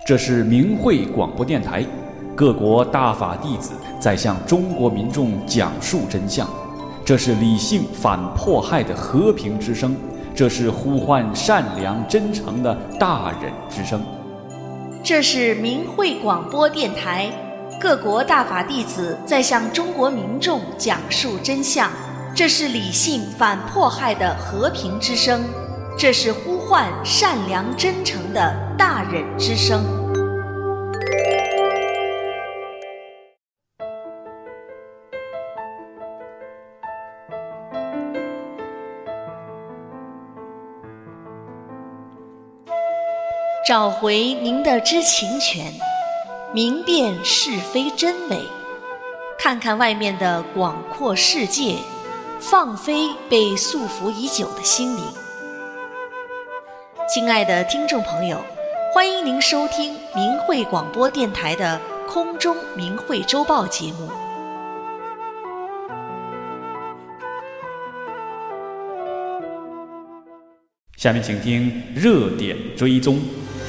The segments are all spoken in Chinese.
这是明慧广播电台，各国大法弟子在向中国民众讲述真相。这是理性反迫害的和平之声，这是呼唤善良真诚的大忍之声。 这是明慧广播电台，各国大法弟子在向中国民众讲述真相。这是理性反迫害的和平之声，这是呼唤善良真诚的大忍之声。找回您的知情权，明辨是非真伪，看看外面的广阔世界，放飞被束缚已久的心灵。亲爱的听众朋友，欢迎您收听明慧广播电台的空中明慧周报节目。 下面请听热点追踪。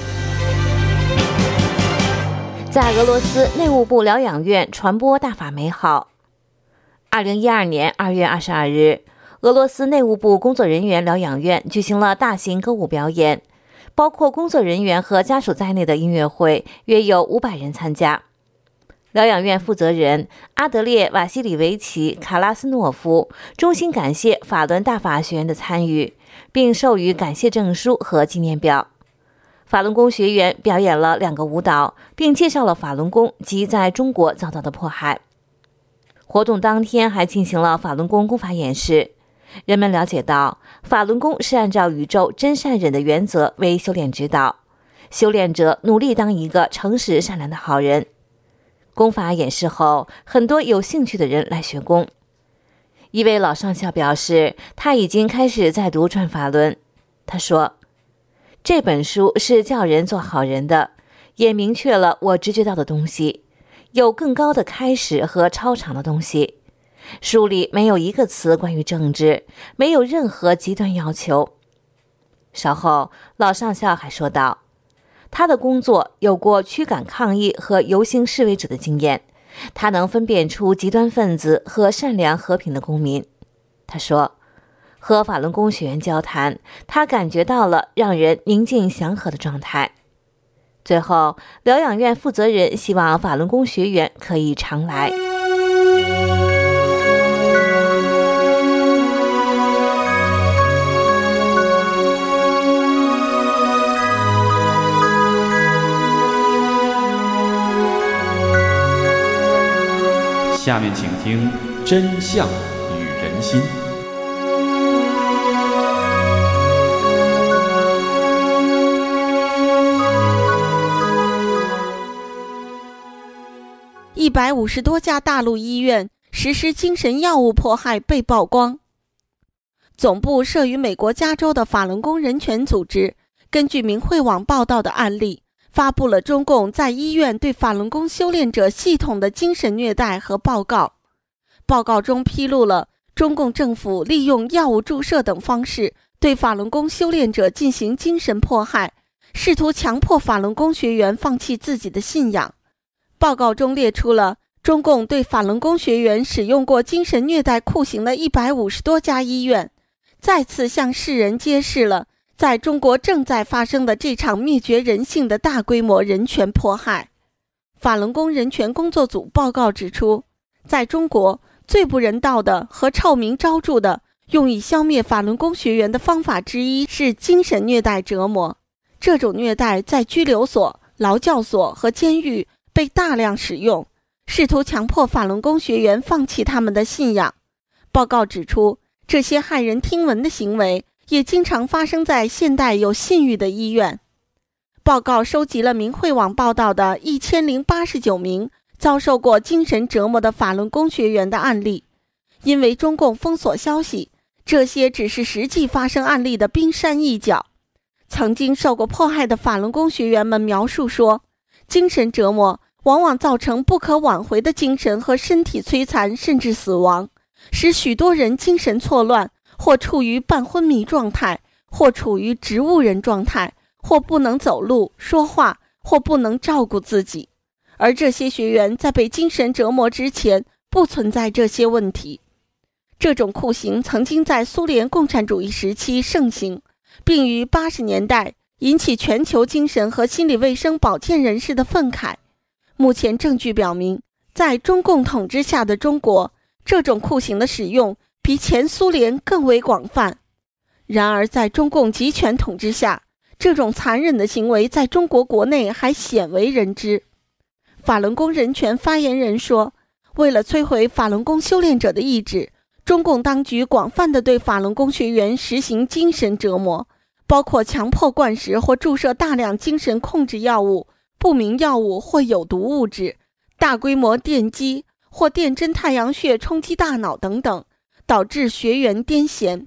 在俄罗斯内务部疗养院传播大法美好。2012年2月22日，俄罗斯内务部工作人员疗养院举行了大型歌舞表演，包括工作人员和家属在内的音乐会约有500人参加。疗养院负责人阿德列瓦西里维奇·卡拉斯诺夫衷心感谢法轮大法学员的参与，并授予感谢证书和纪念表。法轮功学员表演了2个舞蹈，并介绍了法轮功及在中国遭到的迫害。活动当天还进行了法轮功功法演示，人们了解到法轮功是按照宇宙真善忍的原则为修炼指导，修炼者努力当一个诚实善良的好人。功法演示后，很多有兴趣的人来学功。一位老上校表示，他已经开始在读《转法轮》。他说，这本书是教人做好人的，也明确了我直觉到的东西，有更高的开始和超常的东西。书里没有一个词关于政治，没有任何极端要求。稍后，老上校还说道，他的工作有过驱赶抗议和游行示威者的经验，他能分辨出极端分子和善良和平的公民。他说，和法轮功学员交谈，他感觉到了让人宁静祥和的状态。最后，疗养院负责人希望法轮功学员可以常来。 下面请听真相与人心。 150多家大陆医院实施精神药物迫害被曝光。总部设于美国加州的法轮功人权组织，根据明慧网报道的案例，发布了中共在医院对法轮功修炼者系统的精神虐待和报告。报告中披露了中共政府利用药物注射等方式对法轮功修炼者进行精神迫害，试图强迫法轮功学员放弃自己的信仰。报告中列出了中共对法轮功学员使用过精神虐待酷刑的150多家医院，再次向世人揭示了在中国正在发生的这场灭绝人性的大规模人权迫害。法轮功人权工作组报告指出，在中国最不人道的和臭名昭著的用以消灭法轮功学员的方法之一是精神虐待折磨。这种虐待在拘留所、劳教所和监狱被大量使用，试图强迫法轮功学员放弃他们的信仰。报告指出，这些骇人听闻的行为也经常发生在现代有信誉的医院。报告收集了明慧网报道的1089名遭受过精神折磨的法轮功学员的案例。因为中共封锁消息，这些只是实际发生案例的冰山一角。曾经受过迫害的法轮功学员们描述说，精神折磨往往造成不可挽回的精神和身体摧残甚至死亡，使许多人精神错乱，或处于半昏迷状态，或处于植物人状态，或不能走路、说话， 或不能照顾自己，而这些学员在被精神折磨之前不存在这些问题。这种酷刑曾经在苏联共产主义时期盛行，并于80年代引起全球精神和心理卫生保健人士的愤慨。目前证据表明，在中共统治下的中国，这种酷刑的使用比前苏联更为广泛。然而在中共集权统治下，这种残忍的行为在中国国内还鲜为人知。法轮功人权发言人说，为了摧毁法轮功修炼者的意志，中共当局广泛地对法轮功学员实行精神折磨，包括强迫灌食或注射大量精神控制药物、不明药物或有毒物质，大规模电击或电针太阳穴冲击大脑等等，导致学员癫痫。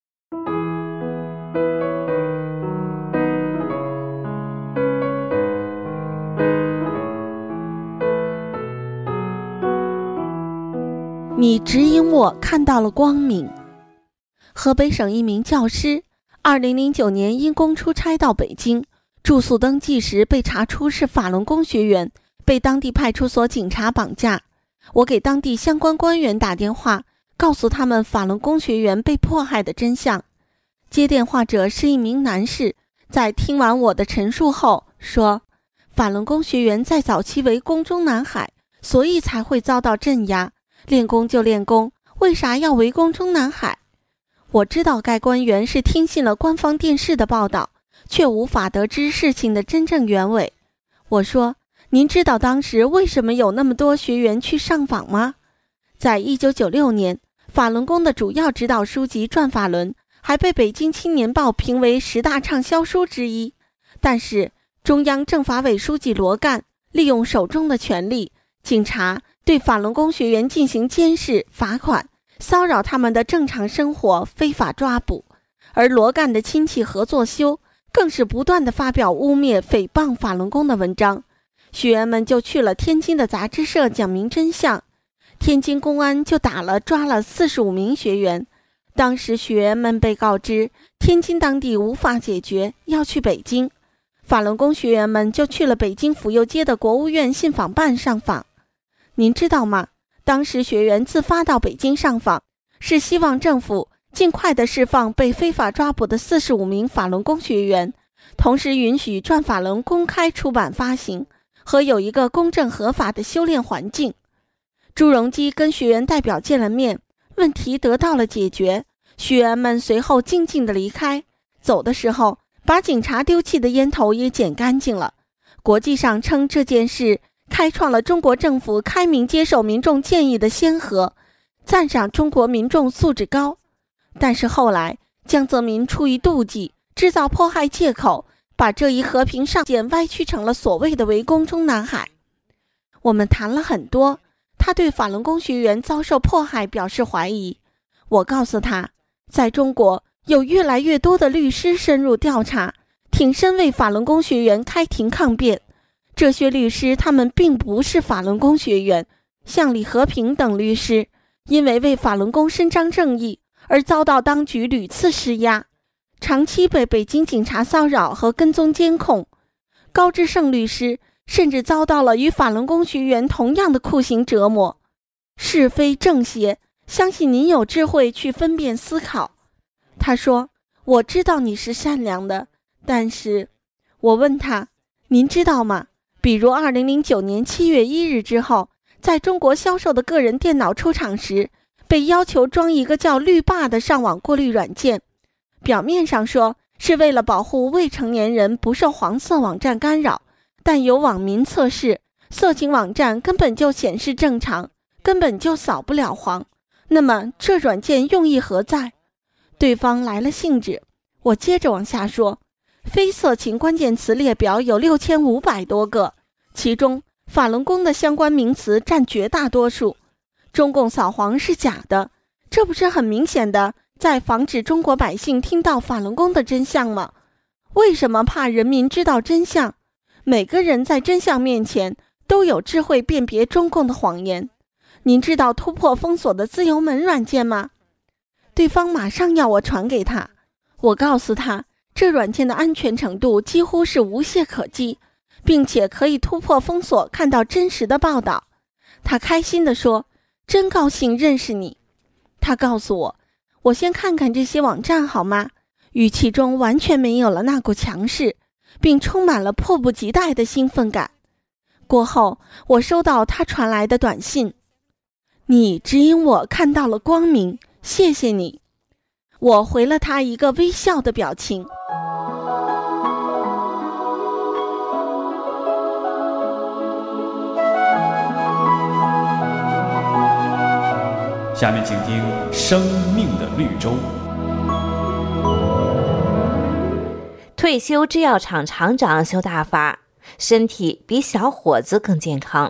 你指引我看到了光明。河北省一名教师2009年因公出差到北京，住宿登记时被查出是法轮功学员，被当地派出所警察绑架。我给当地相关官员打电话，告诉他们法轮功学员被迫害的真相。接电话者是一名男士，在听完我的陈述后说，法轮功学员在早期为功中南海，所以才会遭到镇压，练功就练功，为啥要围攻中南海？我知道该官员是听信了官方电视的报道，却无法得知事情的真正原委。我说，您知道当时为什么有那么多学员去上访吗？在1996年，法轮功的主要指导书籍《转法轮》还被北京青年报评为10大畅销书之一。但是中央政法委书记罗干利用手中的权力，警察对法轮功学员进行监视、罚款，骚扰他们的正常生活，非法抓捕。而罗干的亲戚何作修更是不断地发表污蔑、诽谤法轮功的文章，学员们就去了天津的杂志社讲明真相。天津公安就抓了45名学员。当时学员们被告知天津当地无法解决，要去北京，法轮功学员们就去了北京府右街的国务院信访办上访。您知道吗？当时学员自发到北京上访，是希望政府尽快地释放被非法抓捕的45名法轮功学员，同时允许转法轮公开出版发行，和有一个公正合法的修炼环境。朱镕基跟学员代表见了面，问题得到了解决，学员们随后静静地离开，走的时候把警察丢弃的烟头也捡干净了。国际上称这件事开创了中国政府开明接受民众建议的先河，赞赏中国民众素质高。但是后来江泽民出于妒忌，制造迫害借口，把这一和平上限歪曲成了所谓的围攻中南海。我们谈了很多，他对法轮功学员遭受迫害表示怀疑。我告诉他，在中国有越来越多的律师深入调查，挺身为法轮功学员开庭抗辩。这些律师他们并不是法轮功学员，像李和平等律师因为为法轮功伸张正义而遭到当局屡次施压，长期被北京警察骚扰和跟踪监控。高志胜律师甚至遭到了与法轮功学员同样的酷刑折磨。是非正邪，相信您有智慧去分辨思考。他说，我知道你是善良的，但是我问他，您知道吗？比如2009年7月1日之后，在中国销售的个人电脑出厂时，被要求装一个叫绿霸的上网过滤软件，表面上说是为了保护未成年人不受黄色网站干扰，但有网民测试，色情网站根本就显示正常，根本就扫不了黄。那么这软件用意何在？对方来了兴致，我接着往下说，非色情关键词列表有6500多个，其中法轮功的相关名词占绝大多数。中共扫黄是假的，这不是很明显的在防止中国百姓听到法轮功的真相吗？为什么怕人民知道真相？每个人在真相面前都有智慧辨别中共的谎言。您知道突破封锁的自由门软件吗？对方马上要我传给他，我告诉他，这软件的安全程度几乎是无懈可击， 并且可以突破封锁，看到真实的报道。他开心地说，真高兴认识你。他告诉我，我先看看这些网站好吗？语气中完全没有了那股强势，并充满了迫不及待的兴奋感。过后，我收到他传来的短信，你指引我看到了光明，谢谢你。我回了他一个微笑的表情。 下面请听《生命的绿洲》。 退休制药厂厂长修大发，身体比小伙子更健康。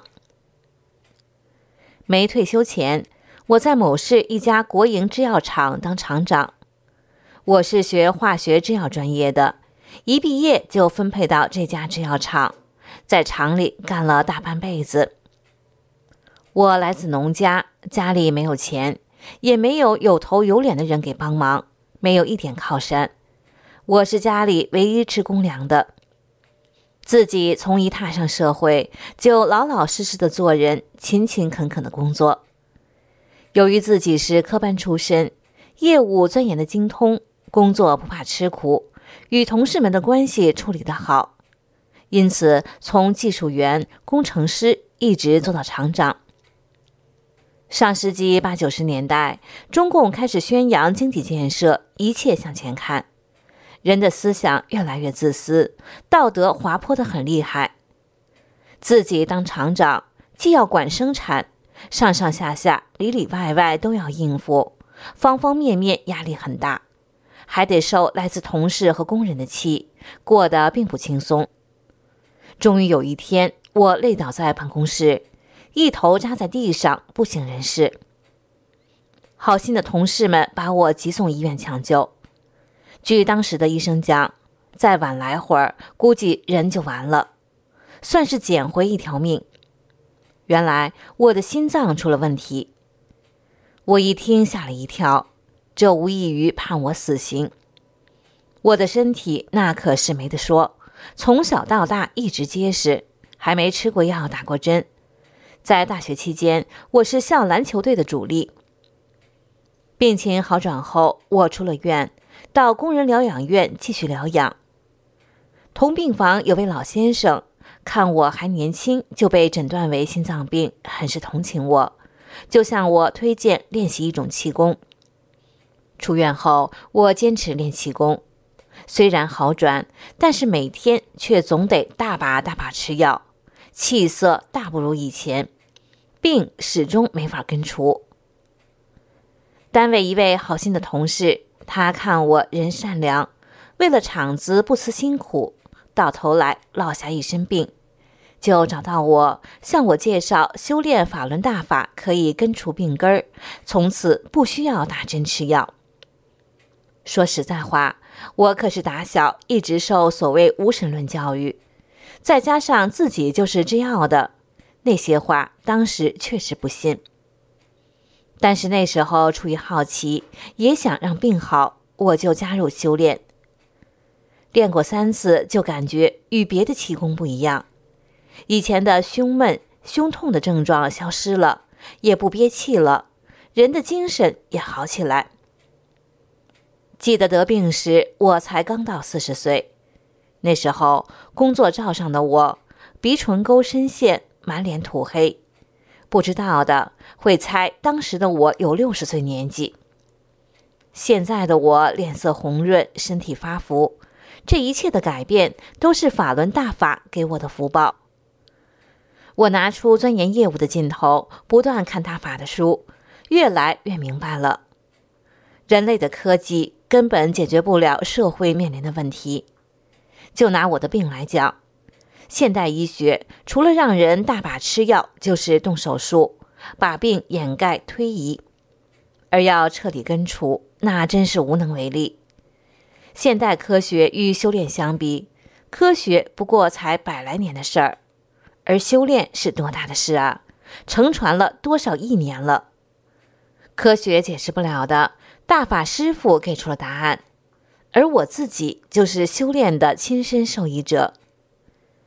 没退休前，我在某市一家国营制药厂当厂长。我是学化学制药专业的，一毕业就分配到这家制药厂，在厂里干了大半辈子。我来自农家，家里没有钱，也没有有头有脸的人给帮忙，没有一点靠山。我是家里唯一吃公粮的。自己从一踏上社会，就老老实实的做人，勤勤恳恳的工作。由于自己是科班出身，业务钻研的精通，工作不怕吃苦，与同事们的关系处理得好，因此从技术员、工程师一直做到厂长。上世纪80、90年代，中共开始宣扬经济建设，一切向前看，人的思想越来越自私，道德滑坡得很厉害。自己当厂长，既要管生产，上上下下里里外外都要应付，方方面面压力很大，还得受来自同事和工人的气，过得并不轻松。终于有一天，我累倒在办公室，一头扎在地上，不省人事。好心的同事们把我急送医院抢救。据当时的医生讲，再晚来会儿，估计人就完了，算是捡回一条命。原来我的心脏出了问题。我一听吓了一跳，这无异于判我死刑。我的身体那可是没得说，从小到大一直结实，还没吃过药打过针。在大学期间，我是校篮球队的主力。病情好转后，我出了院，到工人疗养院继续疗养。同病房有位老先生，看我还年轻，就被诊断为心脏病，很是同情我，就向我推荐练习一种气功。出院后，我坚持练气功，虽然好转，但是每天却总得大把大把吃药，气色大不如以前，病始终没法根除。单位一位好心的同事，他看我人善良，为了厂子不辞辛苦，到头来落下一身病，就找到我，向我介绍修炼法轮大法可以根除病根儿，从此不需要打针吃药。说实在话，我可是打小一直受所谓无神论教育，再加上自己就是制药的，那些话当时确实不信。但是那时候出于好奇，也想让病好，我就加入修炼。练过3次，就感觉与别的气功不一样，以前的胸闷、胸痛的症状消失了，也不憋气了，人的精神也好起来。记得得病时，我才刚到40岁，那时候工作照上的我，鼻唇沟深陷，满脸土黑，不知道的会猜当时的我有60岁年纪。现在的我脸色红润，身体发福，这一切的改变都是法轮大法给我的福报。我拿出钻研业务的劲头，不断看大法的书，越来越明白了，人类的科技根本解决不了社会面临的问题。就拿我的病来讲，现代医学除了让人大把吃药，就是动手术，把病掩盖推移，而要彻底根除，那真是无能为力。现代科学与修炼相比，科学不过才100来年的事儿，而修炼是多大的事啊，承传了多少亿年了。科学解释不了的，大法师父给出了答案，而我自己就是修炼的亲身受益者。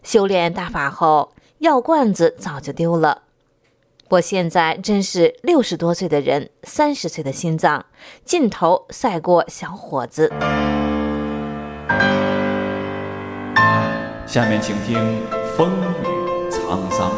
修炼大法后，药罐子早就丢了。我现在真是60多岁的人，30岁的心脏，劲头赛过小伙子。 下面请听风雨沧桑。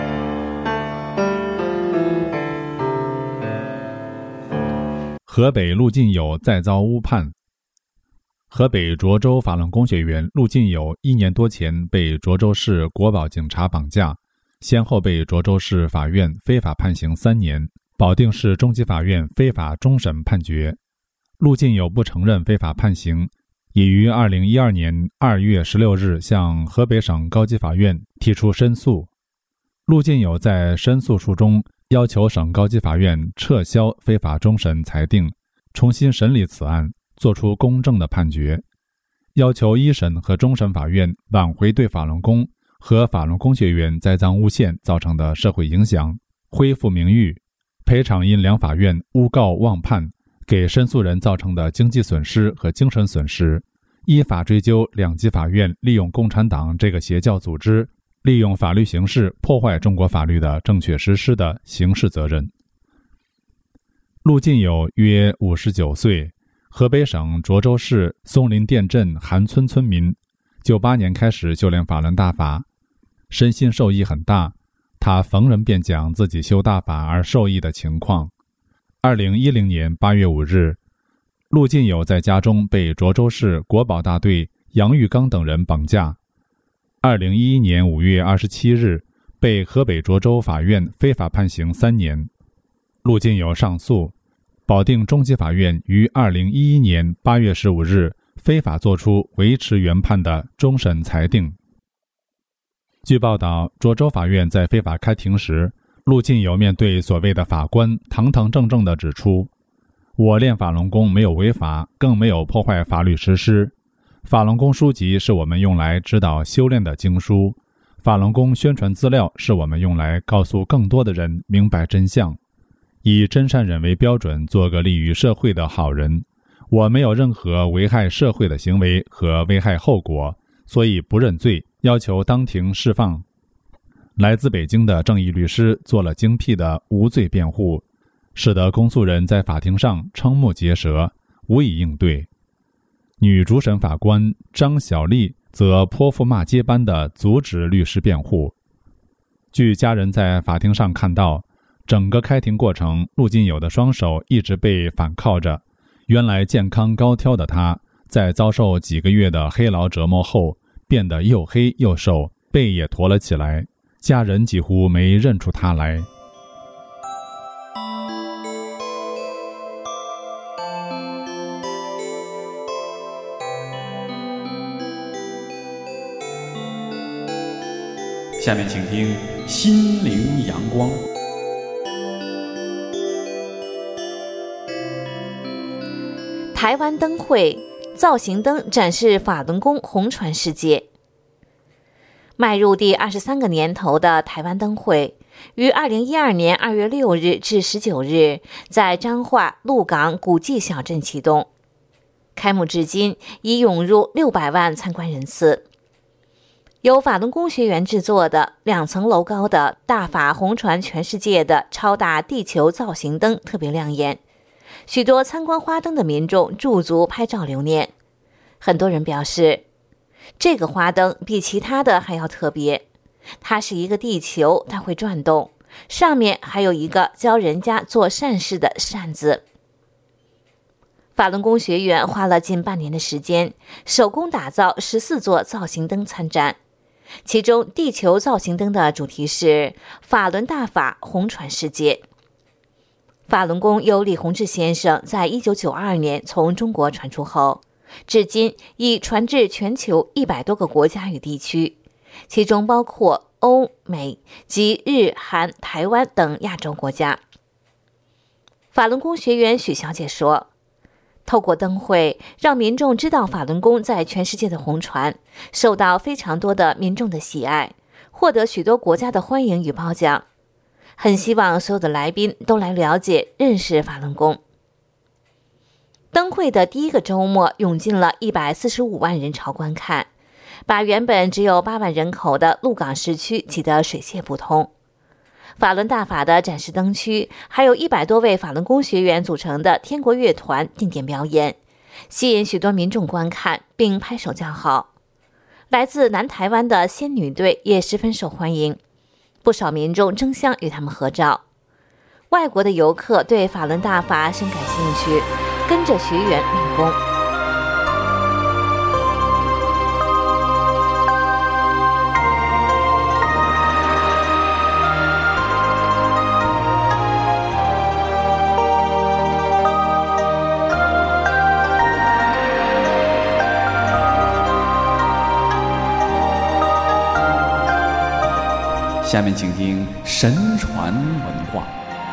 河北陆进友再遭诬判。河北涿州法轮功学员陆进友1年多前被涿州市国保警察绑架，先后被涿州市法院非法判刑3年，保定市中级法院非法终审判决。陆进友不承认非法判刑，已于2012年2月16日向河北省高级法院提出申诉。陆进友在申诉书中要求省高级法院撤销非法终审裁定，重新审理此案，作出公正的判决，要求一审和终审法院挽回对法轮功和法轮功学员栽赃诬陷造成的社会影响，恢复名誉，赔偿因两法院诬告妄判给申诉人造成的经济损失和精神损失，依法追究两级法院利用共产党这个邪教组织利用法律形式破坏中国法律的正确实施的刑事责任。陆进友约59岁，河北省涿州市松林店镇韩村村民，98年开始修炼法轮大法，身心受益很大，他逢人便讲自己修大法而受益的情况。2010年8月5日，陆进友在家中被涿州市国保大队杨玉刚等人绑架。2011年5月27日，被河北涿州法院非法判刑3年。陆进友上诉，保定中级法院于2011年8月15日非法作出维持原判的终审裁定。据报道，涿州法院在非法开庭时，陆进友面对所谓的法官堂堂正正地指出，我练法轮功没有违法，更没有破坏法律实施。法轮功书籍是我们用来指导修炼的经书，法轮功宣传资料是我们用来告诉更多的人明白真相，以真善忍为标准，做个利于社会的好人。我没有任何危害社会的行为和危害后果，所以不认罪，要求当庭释放。来自北京的正义律师做了精辟的无罪辩护，使得公诉人在法庭上瞠目结舌，无以应对。女主审法官张小丽则泼妇骂街般地阻止律师辩护。据家人在法庭上看到，整个开庭过程，陆进友的双手一直被反铐着。原来健康高挑的他，在遭受几个月的黑劳折磨后，变得又黑又瘦，背也驼了起来，家人几乎没认出他来。 下面请听心灵阳光。 台湾灯会造型灯展示法轮功红传世界。迈入第23个年头的台湾灯会，于2012年2月6日至19日在彰化鹿港古迹小镇启动，开幕至今已涌入600万参观人次。由法轮功学员制作的2层楼高的大法红传全世界的超大地球造型灯特别亮眼，许多参观花灯的民众驻足拍照留念。很多人表示，这个花灯比其他的还要特别，它是一个地球，它会转动，上面还有一个教人家做善事的扇子。法轮功学员花了近半年的时间，手工打造14座造型灯参展，其中地球造型灯的主题是法轮大法红传世界。法轮功由李洪志先生在1992年从中国传出后，至今已传至全球100多个国家与地区，其中包括欧美及日韩台湾等亚洲国家。法轮功学员许小姐说，透过灯会让民众知道法轮功在全世界的红传，受到非常多的民众的喜爱，获得许多国家的欢迎与褒奖。很希望所有的来宾都来了解认识法轮功。灯会的第一个周末涌进了145万人潮观看， 把原本只有8万人口的鹿港市区挤得水泄不通。法轮大法的展示灯区，还有100多位法轮功学员组成的天国乐团定点表演，吸引许多民众观看并拍手叫好。来自南台湾的仙女队也十分受欢迎，不少民众争相与他们合照。外国的游客对法轮大法深感兴趣，跟着学员练功。 下面请听神传文化。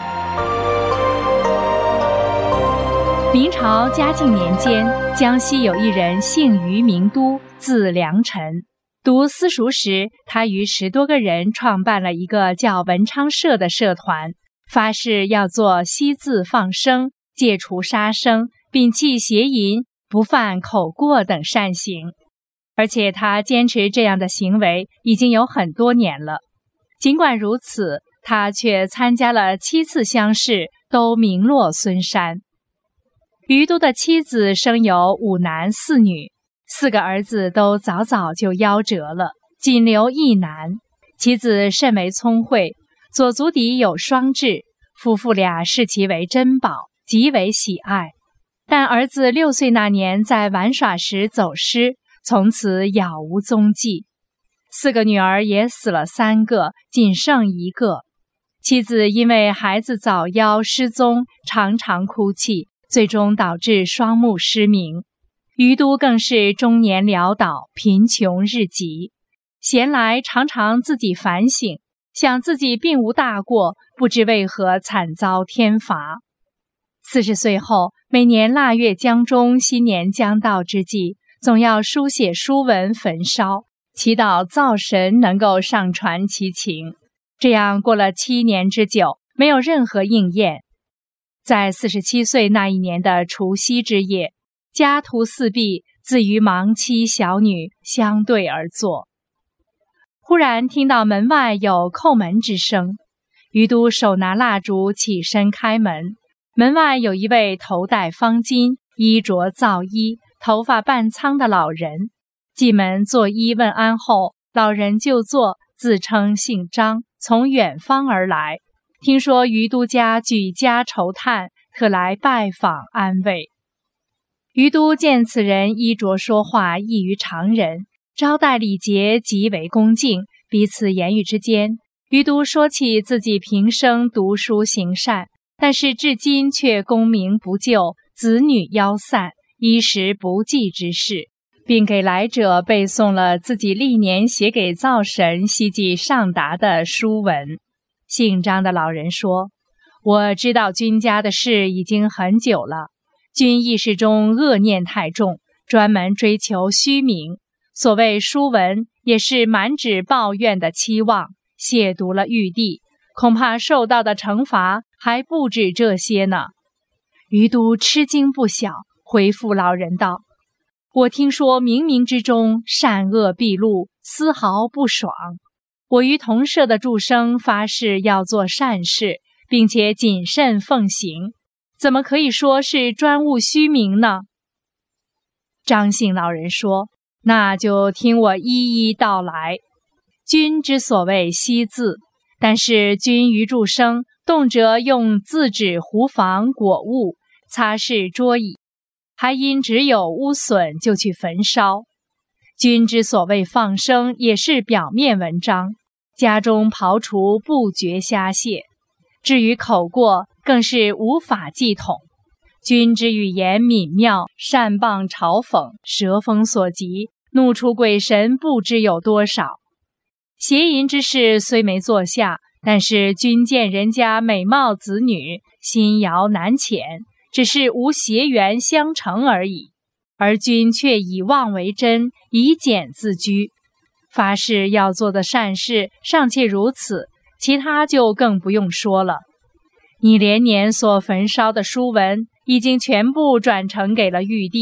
明朝嘉靖年间，江西有一人姓于名都，字良臣。读私塾时，他与10多个人创办了一个叫文昌社的社团，发誓要做惜字放生、戒除杀生、摒弃邪淫、不犯口过等善行。而且他坚持这样的行为已经有很多年了。尽管如此，他却参加了7次乡试，都名落孙山。于都的妻子生有5男4女，4个儿子都早早就夭折了，仅留1男。妻子甚为聪慧，左足底有双痣，夫妇俩视其为珍宝，极为喜爱。但儿子6岁那年在玩耍时走失，从此杳无踪迹。4个女儿也死了3个，仅剩1个。妻子因为孩子早夭失踪，常常哭泣，最终导致双目失明。于都更是中年潦倒，贫穷日极。闲来常常自己反省，想自己并无大过，不知为何惨遭天罚。40岁后，每年腊月将终，新年将到之际，总要书写书文焚烧，祈祷灶神能够上传其情。这样过了7年之久，没有任何应验。在47岁那一年的除夕之夜，家徒4壁，自与亡妻小女相对而坐。忽然听到门外有叩门之声，于都手拿蜡烛起身开门。门外有一位头戴方巾、衣着皂衣、头发半苍的老人。进门作揖问安后，老人就坐，自称姓张，从远方而来，听说于都家举家愁叹，特来拜访安慰。于都见此人衣着说话异于常人，招待礼节极为恭敬，彼此言语之间，于都说起自己平生读书行善，但是至今却功名不就，子女夭散，衣食不济之事，并给来者背诵了自己历年写给灶神希冀上达的书文。姓张的老人说：“我知道君家的事已经很久了，君意识中恶念太重，专门追求虚名，所谓书文也是满纸抱怨的期望，亵渎了玉帝，恐怕受到的惩罚还不止这些呢。”于都吃惊不小，回复老人道：“我听说冥冥之中善恶毕露，丝毫不爽。我与同舍的诸生发誓要做善事，并且谨慎奉行，怎么可以说是专务虚名呢？”张姓老人说：“那就听我一一道来。君之所谓惜字，但是君于诸生动辄用字纸糊房果物，擦拭桌椅，还因只有污损就去焚烧。君之所谓放生，也是表面文章，家中刨除不觉瞎泄。至于口过，更是无法计统。君之语言敏妙，善谤嘲讽，蛇锋所及，怒出鬼神不知有多少。邪淫之事虽没做下，但是君见人家美貌子女，心遥难遣，只是无邪缘相成而已。而君却以妄为真，以简自居。发誓要做的善事尚且如此，其他就更不用说了。你连年所焚烧的书文，已经全部转呈给了玉帝，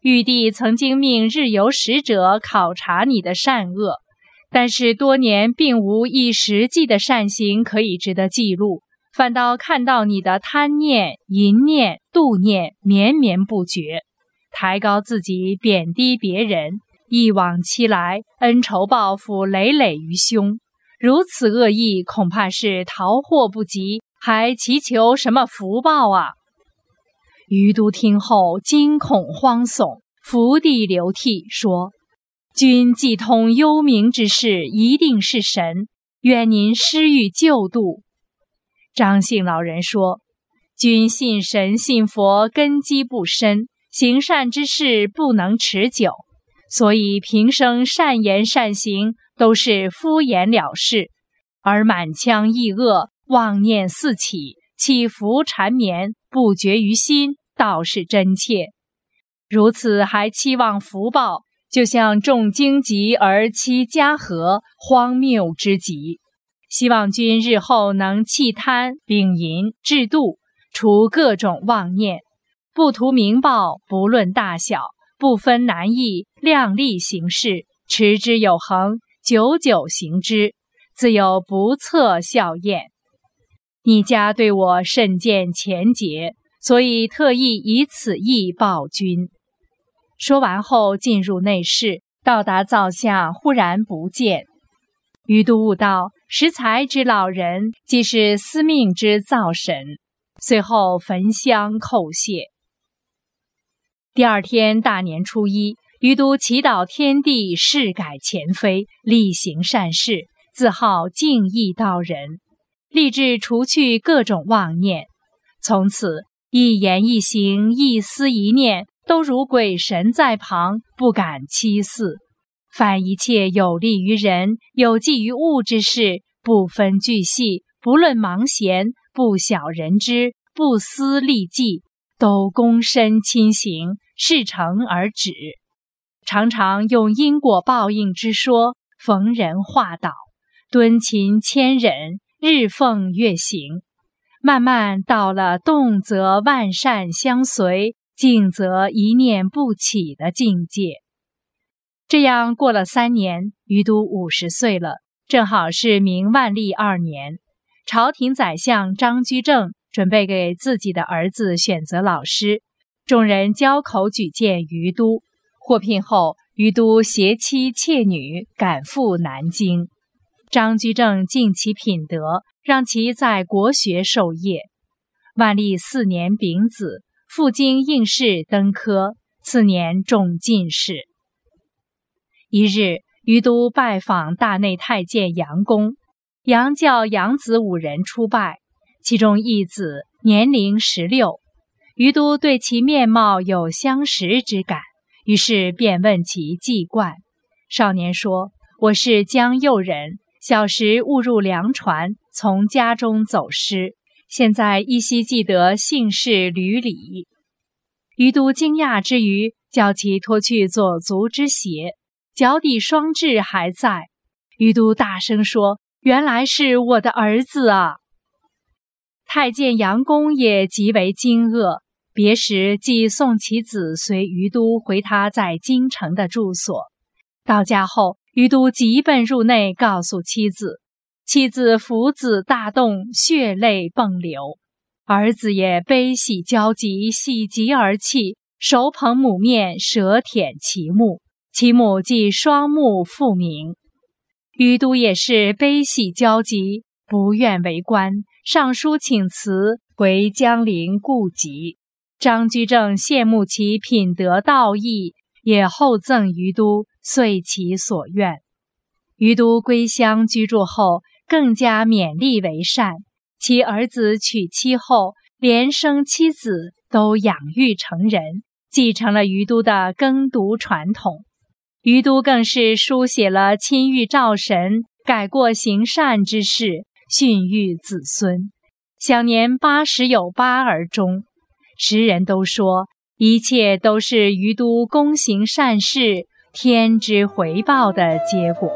玉帝曾经命日游使者考察你的善恶，但是多年并无一实际的善行可以值得记录，反倒看到你的贪念、淫念、妒念绵绵不绝，抬高自己，贬低别人，一往期来，恩仇报复累累于胸。如此恶意，恐怕是逃祸不及，还祈求什么福报啊？于都听后惊恐慌悚，伏地流涕，说：君既通幽冥之事，一定是神，愿您施予救度。张姓老人说：君信神信佛，根基不深，行善之事不能持久，所以平生善言善行都是敷衍了事，而满腔抑恶，妄念四起，起伏缠绵，不绝于心，倒是真切。如此还期望福报，就像重荆棘而期嘉禾，荒谬之极。希望君日后能弃贪秉淫制度，除各种妄念，不图名报，不论大小，不分难易，量力行事，持之有恒，久久行之，自有不测效验。你家对我甚见钱节，所以特意以此意报君。说完后进入内室，到达灶下，忽然不见。于都悟道，识才之老人即是司命之灶神，随后焚香叩谢。第二天大年初一，于都祈祷天地，誓改前非，力行善事，自号敬义道人，立志除去各种妄念。从此一言一行，一思一念，都如鬼神在旁，不敢欺肆。凡一切有利于人、有济于物之事，不分巨细，不论忙闲，不晓人知，不思利计，都躬身亲行，事成而止。常常用因果报应之说，逢人化导，敦勤谦忍，日奉月行，慢慢到了动则万善相随，静则一念不起的境界。这样过了3年，于都50岁了，正好是明万历2年。朝廷宰相张居正准备给自己的儿子选择老师，众人交口举荐于都。获聘后，于都携妻妾女赶赴南京。张居正敬其品德，让其在国学授业。万历4年丙子，赴京应试登科，次年中进士。一日，于都拜访大内太监杨公，杨叫养子5人出拜，其中一子年龄16，于都对其面貌有相识之感，于是便问其籍贯。少年说：我是江右人，小时误入粮船，从家中走失，现在依稀记得姓氏履历。于都惊讶之余，叫其脱去左足之鞋，脚底双痣还在。于都大声说：原来是我的儿子啊！太监杨公也极为惊愕，别时即送其子随于都回他在京城的住所。到家后，于都急奔入内告诉妻子，妻子伏子大动，血泪迸流。儿子也悲喜交集，喜极而泣，手捧母面，舌舔其目，其母即双目复明。于都也是悲喜交集，不愿为官，上书请辞，回江陵故籍。张居正羡慕其品德道义，也厚赠于都，遂其所愿。于都归乡居住后，更加勉力为善。其儿子娶妻后，连生妻子都养育成人，继承了于都的耕读传统。于都更是书写了亲遇赵神、改过行善之事，训育子孙，享年80有8而终。时人都说，一切都是于都躬行善事，天之回报的结果。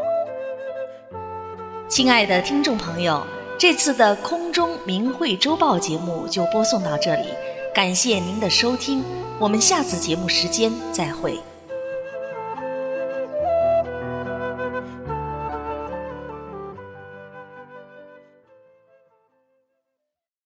亲爱的听众朋友，这次的空中明慧周报节目就播送到这里， 感谢您的收听，我们下次节目时间再会。